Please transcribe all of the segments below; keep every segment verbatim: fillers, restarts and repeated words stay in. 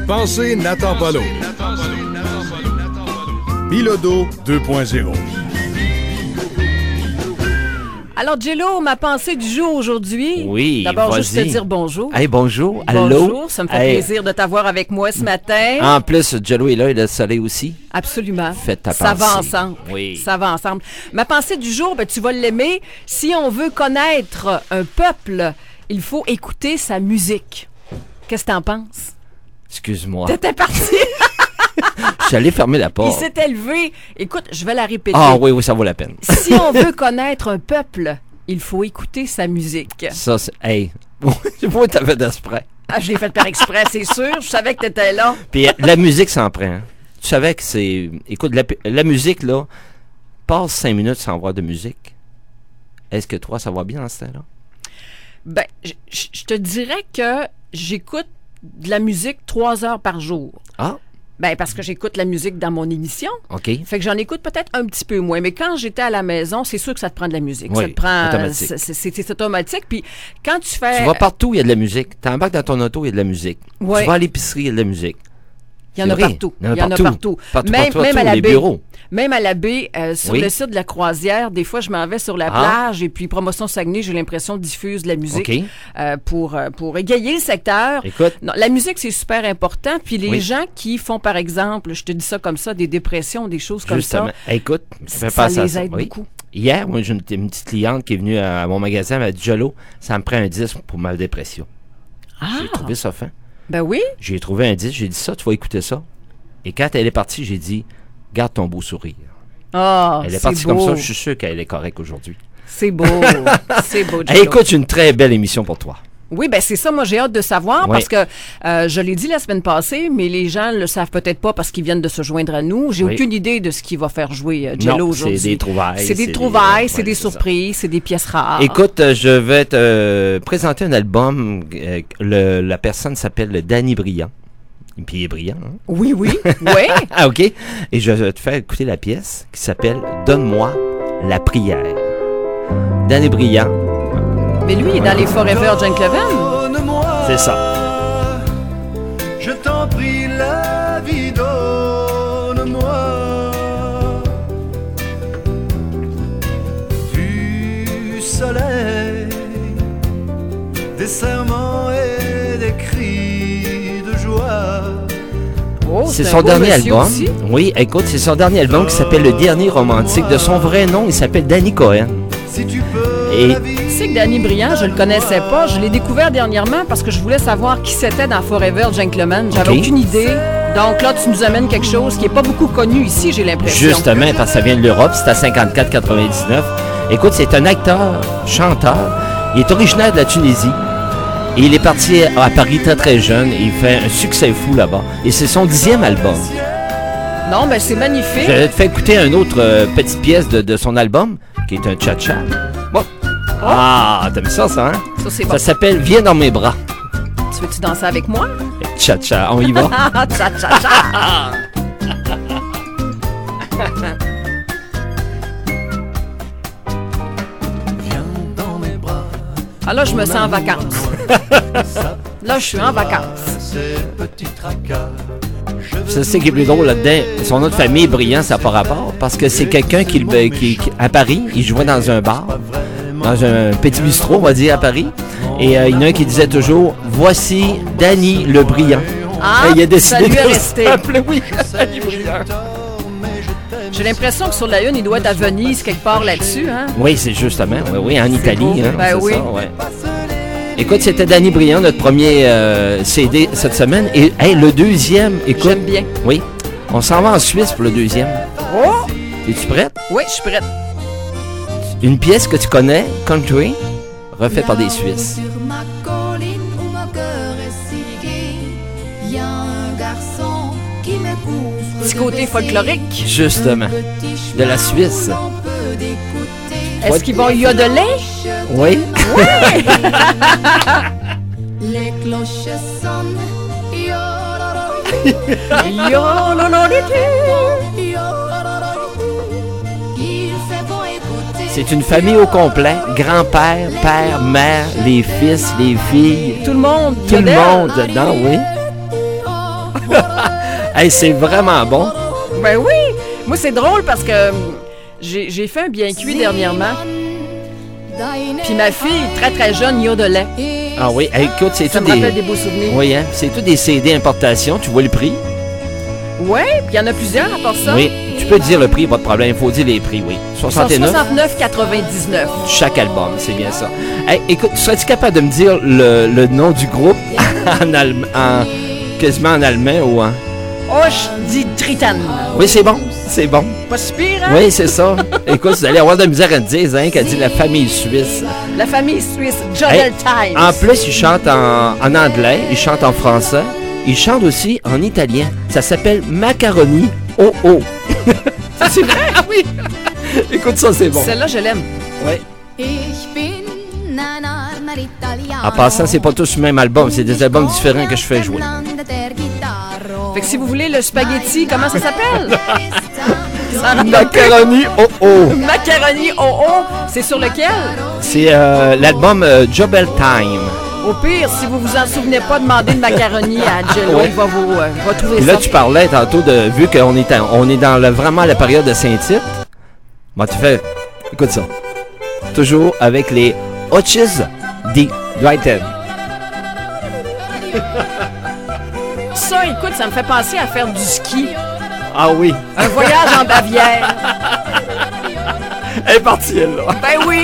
Pensez Nathan Paulo. Bilodeau deux point zéro. Alors, Jello, ma pensée du jour aujourd'hui. Oui, D'abord, vas-y. juste te dire bonjour. Hey, bonjour. Allô? Bonjour, ça me fait Hey. plaisir de t'avoir avec moi ce matin. En plus, Jello est là, il a le soleil aussi. Absolument. Faites ta Ça va pensée. ensemble. Oui. Ça va ensemble. Ma pensée du jour, ben, tu vas l'aimer. Si on veut connaître un peuple, il faut écouter sa musique. Qu'est-ce que t'en penses? Excuse-moi. T'étais parti. Je suis allé fermer la Il porte. s'est élevé. Écoute, je vais la répéter. Ah oui, oui, ça vaut la peine. Si on veut connaître un peuple, il faut écouter sa musique. Ça, c'est... Hey, je vois que t'avais d'esprit. Ah, je l'ai fait par exprès, c'est sûr. Je savais que t'étais là. Puis euh, la musique s'en prend. Hein. Tu savais que c'est... Écoute, la, la musique, là, passe cinq minutes sans voir de musique. Est-ce que toi, ça va bien dans ce temps-là? Ben, je je te dirais que j'écoute de la musique trois heures par jour. Ah, Ben, parce que j'écoute la musique dans mon émission. OK. Fait que j'en écoute peut-être un petit peu moins. Mais quand j'étais à la maison, c'est sûr que ça te prend de la musique. Oui, ça te prend. automatique. c'est- C'est c'est automatique. Puis quand tu fais. Tu vas partout, il y a de la musique. T'embarques dans ton auto, il y a de la musique. Ouais. Tu vas à l'épicerie, il y a de la musique. Il y en a C'est vrai. partout. Il y en a partout. partout. Partout, Même, partout, même partout, à la les baie. bureaux. Même à la baie, euh, sur Oui. le site de la croisière, des fois, je m'en vais sur la Ah. plage et puis Promotion Saguenay, j'ai l'impression diffuse de la musique OK. euh, pour, euh, pour égayer le secteur. Écoute. Non, la musique, c'est super important. Puis les Oui. gens qui font, par exemple, je te dis ça comme ça, des dépressions, des choses comme Justement. ça, Écoute, je fais ça passer à les ça. aide Oui. beaucoup. Hier, moi, j'ai une, une petite cliente qui est venue à, à mon magasin, elle m'a dit, Jello, ça me prend un disque pour ma dépression. Ah, J'ai trouvé ça fin. ben oui. J'ai trouvé un disque, j'ai dit ça, tu vas écouter ça. Et quand elle est partie, j'ai dit, garde ton beau sourire. Ah, Elle est c'est partie beau. comme ça, je suis sûr qu'elle est correcte aujourd'hui. C'est beau. C'est beau, Hey, Jello. écoute, j'ai une très belle émission pour toi. Oui, ben c'est ça, moi j'ai hâte de savoir Oui. parce que euh, je l'ai dit la semaine passée, mais les gens le savent peut-être pas parce qu'ils viennent de se joindre à nous. J'ai Oui. aucune idée de ce qui va faire jouer euh, Jello Non, aujourd'hui. c'est des trouvailles. C'est des c'est trouvailles, des- c'est ouais, des c'est ça. surprises, c'est des pièces rares. Écoute, euh, je vais te euh, présenter un album. euh, le- la personne s'appelle Danny Briand. Et puis il est brillant. Hein? Oui, oui, oui. Ah, OK. Et je vais te faire écouter la pièce qui s'appelle Donne-moi la prière. Danny Briand, Mais lui, il est dans les Forever Gentlemen. Donne-moi, c'est ça. je t'en prie, la vie, donne-moi du soleil, des serments et des cris de joie. Oh, C'est un son beau dernier monsieur album. aussi. Oui, écoute, c'est son dernier album qui s'appelle Le Dernier Romantique. De son vrai nom, il s'appelle Danny Cohen. Si tu peux, Et- la vie, Tu sais que Danny Briand, je le connaissais pas. Je l'ai découvert dernièrement parce que je voulais savoir qui c'était dans Forever Gentlemen. J'avais OK. aucune idée. Donc là, tu nous amènes quelque chose qui est pas beaucoup connu ici, j'ai l'impression. Justement, parce que ça vient de l'Europe, c'est à cinquante-quatre quatre-vingt-dix-neuf. Écoute, c'est un acteur, chanteur. Il est originaire de la Tunisie. Et il est parti à Paris très très jeune. Et il fait un succès fou là-bas. Et c'est son dixième album. Non, mais c'est magnifique. Je vais te faire écouter une autre euh, petite pièce de, de son album, qui est un cha-cha. Bon. Ah, t'aimes ça, ça, hein? Ça, c'est bon. Ça s'appelle Viens dans mes bras. Tu veux-tu danser avec moi? Cha-cha, on y va. Ah, tcha, tcha, tcha. viens dans mes bras. Ah là, je me sens en vacances. Là, je suis en vacances. Ces petits tracas. C'est ça qui est plus drôle là-dedans. Son autre famille, Brillant, ça n'a pas rapport. Parce que c'est quelqu'un qui, le- qui, qui- à Paris, il jouait dans un bar, dans un petit bistrot, on va dire, à Paris. Et euh, il y en a un qui disait toujours « Voici Danny le Brillant ». Ah, Et il a décidé ça lui est de resté. s'appeler, oui, Danny Brillant. J'ai l'impression que sur la une, il doit être à Venise, quelque part là-dessus. Hein? Oui, c'est justement, oui, oui, en Italie. beau. Hein, Ben c'est oui. ça, ouais. Écoute, c'était Danny Briand, notre premier euh, C D cette semaine. Et hey, le deuxième, écoute. J'aime bien. Oui. On s'en va en Suisse pour le deuxième. Oh! Es-tu prête? Oui, je suis prête. Une pièce que tu connais, country, refaite par des Suisses. Sur ma colline où mon cœur est si gai, il y a un garçon qui me couvre. Petit de côté baisers, folklorique. Justement. un petit De la chemin Suisse. où l'on peut d'écouter Est-ce qu'ils vont yodeler? Oui. Les cloches sonnent. Yo, lo, lo, li, ti. Il fait bon écouter. C'est une famille au complet. Grand-père, père, mère, les fils, les filles. Tout le monde Tout le yodel. monde dedans, oui. Hey, c'est vraiment bon. Ben oui! Moi, c'est drôle parce que hum, j'ai j'ai fait un bien cuit dernièrement. Puis ma fille, très très jeune, yodelait. Ah oui, hey, écoute, c'est Ça tout me rappelle des... des beaux souvenirs. Oui, hein, c'est tout des C D importation, tu vois le prix? Ouais, puis il y en a plusieurs à part ça. Oui, tu peux dire le prix, pas de problème, il faut dire les prix, oui. soixante-neuf soixante-neuf quatre-vingt-dix-neuf. chaque album, c'est bien ça. Hey, écoute, serais-tu capable de me dire le, le nom du groupe en allemand, en, quasiment en allemand ou en... Hoche dit Tritan. Oui, c'est bon, c'est bon. Pas si pire, hein? Oui, c'est ça. Écoute, vous allez avoir de la misère à te dire, hein, qu'elle dit la famille suisse. La famille suisse, Jodel Hey, Times. En plus, ils chantent en, en anglais, ils chantent en français, ils chantent aussi en italien. Ça s'appelle Macaroni Oh Oh. C'est vrai? Ah oui. Écoute ça, c'est bon. Celle-là, je l'aime. Oui. Ich bin ein armer Italiano. En passant, c'est pas tous le même album, c'est des albums différents que je fais jouer. Fait que si vous voulez le spaghetti, comment ça s'appelle? Ça rappelle- Macaroni Oh Oh. Macaroni oh oh, c'est sur lequel? C'est euh, l'album euh, Jobel Time. Au pire, si vous vous en souvenez pas, demandez de macaroni à Jello, Ouais. il va vous euh, va trouver Puis là, ça. tu parlais tantôt de, vu qu'on est, en- on est dans le- vraiment la période de Saint-Tite. Bon, tu fais, écoute ça. Toujours avec les Hotches di Dryden. Ça, écoute, ça me fait penser à faire du ski. Ah oui. Un voyage en Bavière. Elle est partie, elle, là. Ben oui.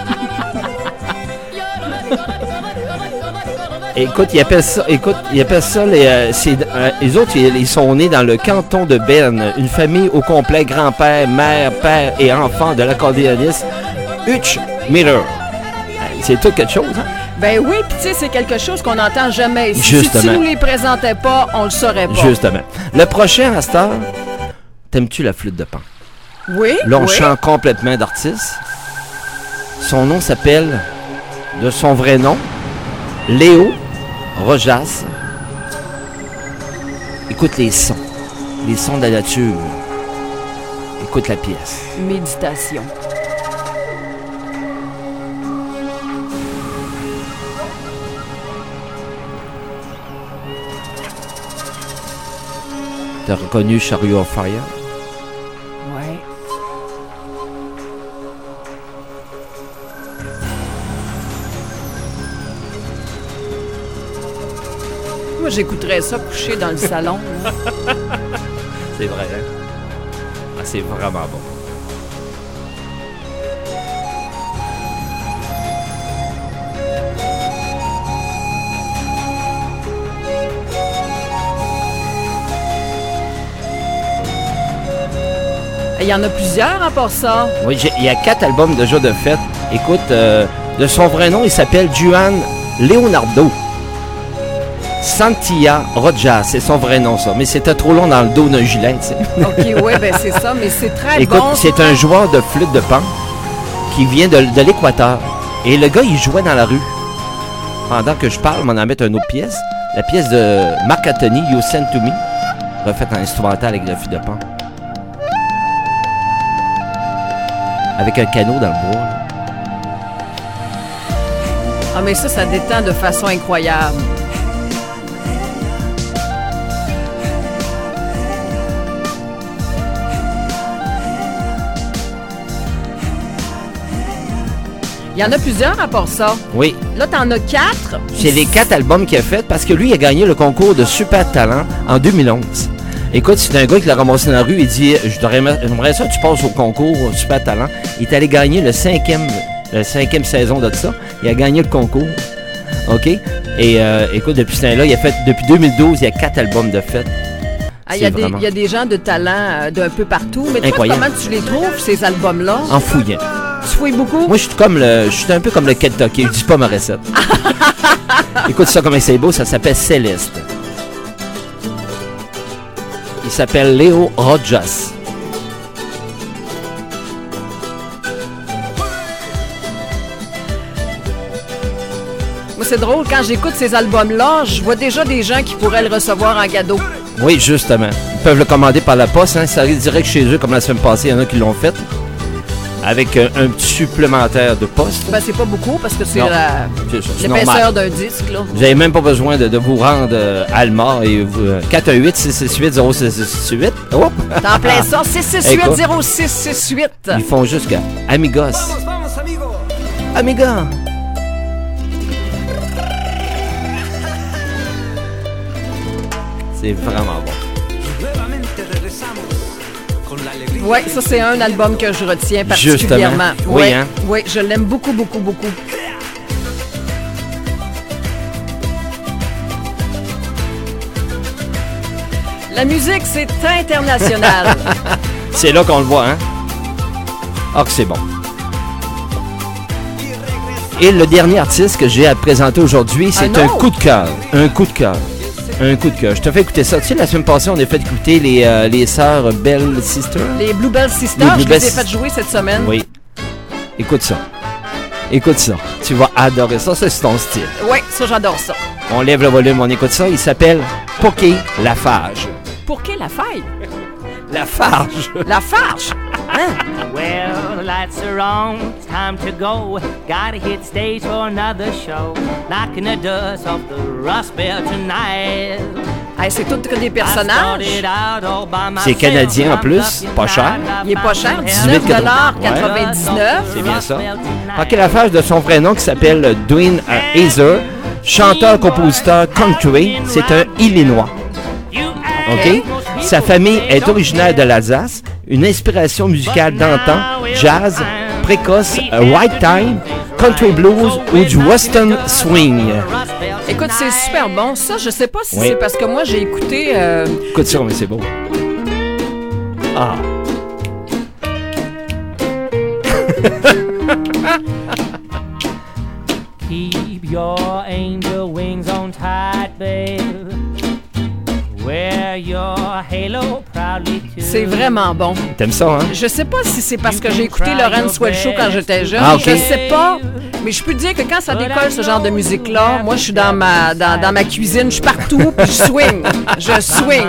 Écoute, ils appellent ça, écoute, ils appellent ça les, euh, c'est, euh, les autres, ils, ils sont nés dans le canton de Berne, une famille au complet, grand-père, mère, père et enfant de l'accordéoniste Hutch Miller. C'est tout quelque chose, hein? Ben oui, puis tu sais, c'est quelque chose qu'on n'entend jamais. Si, si Justement. tu nous les présentais pas, on le saurait pas. Justement. Le prochain, à cette heure, t'aimes-tu la flûte de Pan? Oui, Là, on oui. change complètement d'artiste. Son nom s'appelle, de son vrai nom, Léo Rojas. Écoute les sons, les sons de la nature. Écoute la pièce. Méditation. T'as reconnu Chariot of Fire? Ouais. Moi, j'écouterais ça couché dans le salon. là. C'est vrai, hein? Ah, c'est vraiment bon. Il y en a plusieurs à part ça. Oui, j'ai- il y a quatre albums déjà de fait. Écoute, euh, de son vrai nom, il s'appelle Juan Leonardo Santilla Rojas. C'est son vrai nom, ça. Mais c'était trop long dans le dos d'un gilet, tu sais. OK, ouais, ben c'est ça, mais c'est très Écoute, bon. c'est un joueur de flûte de Pan qui vient de, de l'Équateur. Et le gars, il jouait dans la rue. Pendant que je parle, on en met une autre pièce. La pièce de Marc Anthony, You Sent To Me, refaite en instrumental avec la flûte de Pan. Avec un canot dans le bois, là. Ah, mais ça, ça détend de façon incroyable. Il y en a plusieurs à part ça. Oui, Là, t'en as quatre. c'est les quatre albums qu'il a fait parce que lui, il a gagné le concours de Super Talent en deux mille onze. Écoute, c'est un gars qui l'a ramassé dans la rue, il dit « Je t'aurais- J'aimerais ça que tu passes au concours Super Talent ». Il est allé gagner le cinquième, le cinquième saison de ça. Il a gagné le concours. OK? Et euh, écoute, depuis ce temps-là, il a fait, depuis deux mille douze, il y a quatre albums de fête. Ah, il y, a C'est des- vraiment- il y a des gens de talent euh, d'un peu partout. Mais toi, Incroyable. comment tu les trouves, ces albums-là? En fouillant. Tu fouilles beaucoup? Moi, je suis comme le, je suis un peu comme le Kentucky. Je dis pas ma recette. Écoute ça comme c'est beau, ça s'appelle Céleste. Il s'appelle Léo Rojas. Moi, c'est drôle, quand j'écoute ces albums-là, je vois déjà des gens qui pourraient le recevoir en cadeau. Oui, justement. Ils peuvent le commander par la poste, hein. Ça arrive direct chez eux, comme la semaine passée, il y en a qui l'ont fait. avec euh, un petit supplémentaire de poste. Ben, c'est pas beaucoup parce que c'est Non. la- C'est ça, c'est l'épaisseur normal. d'un disque, là. Vous n'avez même pas besoin de, de vous rendre euh, à Alma et vous, euh, quatre un huit six six huit zéro six six huit. Oh! T'es en plein ça. six six huit Écoute. zéro six six huit. Ils font juste que Amigos. Amiga. C'est vraiment bon. Oui, ça, c'est un album que je retiens Justement. particulièrement. Oui, Ouais. hein? Oui, je l'aime beaucoup, beaucoup, beaucoup. La musique, c'est international. C'est là qu'on le voit, hein? Ah, que c'est bon. Et le dernier artiste que j'ai à te présenter aujourd'hui, c'est Un un autre? coup de cœur. Un coup de cœur. Un coup de cœur. Je te fais écouter ça. Tu sais, la semaine passée, on a fait écouter les, euh, les sœurs Bell Sisters. Les Bluebell Sisters, Les je Bluebell les ai Sis- fait jouer cette semaine. Oui. Écoute ça. Écoute ça. Tu vas adorer ça. Ça, c'est ton style. Oui, ça, j'adore ça. On lève le volume, on écoute ça. Il s'appelle Poké Lafarge. Pour qui la faille? Lafarge. La farge! Hein? Well, the lights are on, it's time to go. Gotta hit stage for another show. Knocking the dust off the Rust Belt tonight. Hey, c'est tout que des I personnages. started out all by myself. C'est canadien en plus, pas cher. Il est pas cher, dix-huit quatre-vingt-dix-neuf. C'est bien ça. Poké Lafarge, de son vrai nom, qui s'appelle Dwayne euh, Hazer, chanteur-compositeur country. C'est un Illinois. OK? Sa famille est originaire de l'Alsace, une inspiration musicale d'antan, jazz, précoce, euh, ragtime, country blues ou du western swing. Écoute, c'est super bon. Ça, je sais pas si Oui. c'est parce que moi, j'ai écouté... euh, Écoute ça, mais c'est beau. Ah. Keep your angel wings on tight, babe. Wear your halo proudly to. C'est vraiment bon. T'aimes ça, hein? Je sais pas si c'est parce que j'ai écouté Laurent Swell Show quand j'étais jeune. Ah, ok. Je sais pas. Mais je peux te dire que quand ça décolle, ce genre de musique-là, moi, je suis dans ma, dans, dans ma cuisine, je suis partout, puis je swing. Je swing.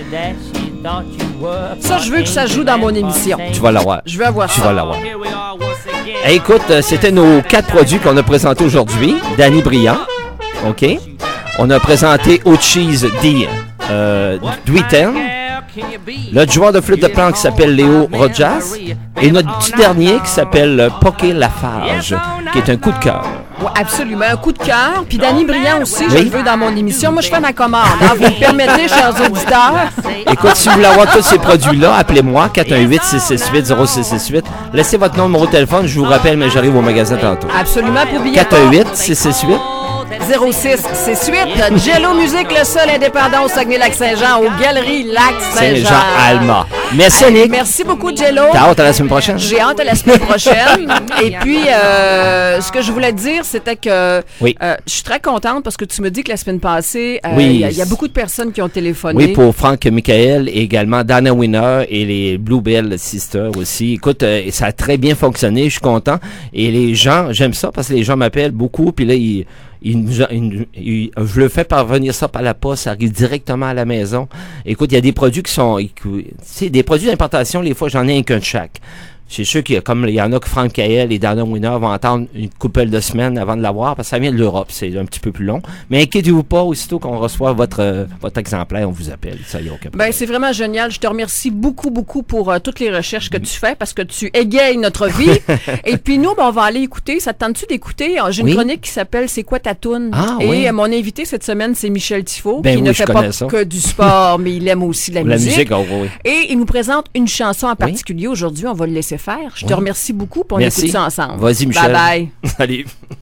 Ça, je veux que ça joue dans mon émission. Tu vas l'avoir. Je veux avoir Tu ça. vas l'avoir. Hey, écoute, euh, c'était nos quatre produits qu'on a présentés aujourd'hui. Danny Briand, OK? On a présenté Au Cheese D. Euh, Duiten. Le joueur de flûte de plan qui s'appelle Léo Rojas. Et notre petit dernier qui s'appelle euh, Poké Lafarge, qui est un coup de cœur. Ouais, absolument. Un coup de cœur. Puis Danny Briand aussi, je Oui. le veux dans mon émission. Moi, je fais ma commande. hein. Vous me permettez, chers auditeurs? Écoute, si vous voulez avoir tous ces produits-là, appelez-moi quatre un huit six six huit zéro six six huit. Laissez votre nom, numéro de téléphone, je vous rappelle, mais j'arrive au magasin tantôt. Absolument. Puis oubliez quatre pas. un huit six six huit. zéro six six huit. Jello Musique, le seul indépendant au Saguenay-Lac-Saint-Jean, aux Galeries Lac-Saint-Jean. Saint-Jean-Alma. Merci, Nick. Merci beaucoup, Jello. T'as hâte à la semaine prochaine? J'ai hâte à la semaine prochaine. Et puis, euh, ce que je voulais te dire, c'était que Oui. euh, je suis très contente parce que tu me dis que la semaine passée, euh, il Oui. y, a- il y a beaucoup de personnes qui ont téléphoné. Oui, pour Franck Michael et également Dana Winner et les Bluebell Sisters aussi. Écoute, euh, ça a très bien fonctionné, je suis content. Et les gens, j'aime ça parce que les gens m'appellent beaucoup, puis là, ils, ils, nous- ils- ils- je le fais parvenir ça par la poste, ça arrive directement à la maison. Écoute, il y a des produits qui sont, tu sais, des produits d'importation, les fois, j'en ai un qu'un de chaque. C'est sûr qu'il y a, comme il y en a que Frank Cael et Dana Winner vont attendre une couple de semaines avant de l'avoir, parce que ça vient de l'Europe, c'est un petit peu plus long. Mais inquiétez-vous pas, aussitôt qu'on reçoit votre, euh, votre exemplaire, on vous appelle. Ça y a aucun problème. Ben, c'est vraiment génial. Je te remercie beaucoup, beaucoup pour euh, toutes les recherches que tu fais parce que tu égayes notre vie. Et puis nous, ben, on va aller écouter. Ça te tente-tu d'écouter? J'ai une Oui. chronique qui s'appelle C'est quoi ta toune? Ah, Et oui. euh, mon invité cette semaine, c'est Michel Tifo, Ben qui oui, ne je fait pas connais ça. que du sport, mais il aime aussi la, La musique. musique, oh, oui. Et il nous présente une chanson en particulier. Aujourd'hui, on va le laisser faire. Je te Oui. remercie beaucoup pour on Merci. écoute ça ensemble. Vas-y, Michel. Bye bye. Salut.